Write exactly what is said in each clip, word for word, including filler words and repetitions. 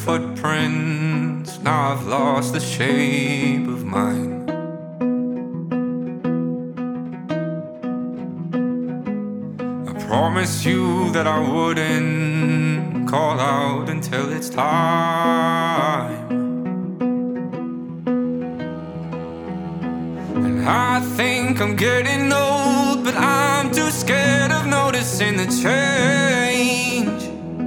footprints. Now I've lost the shape of mine. I promised you that I wouldn't call out until it's time. And I think I'm getting old, but I'm too scared of noticing the change.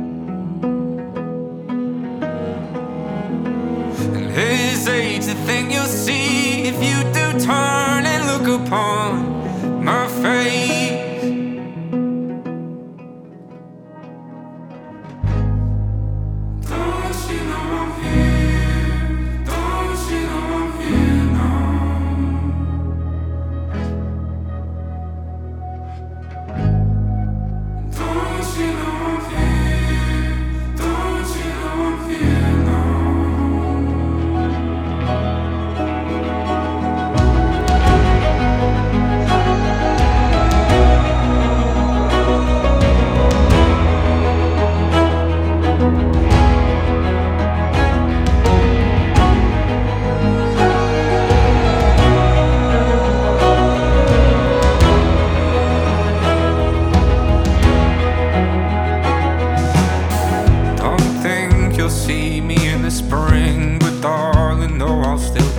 And hesitate to think you'll see if you do turn and look upon my face. Don't you know I'm here? Don't you know I'm here now? Don't you know I'm here? Don't you know I'm here now? Don't think you'll see me in the spring, but darling, no, I'll still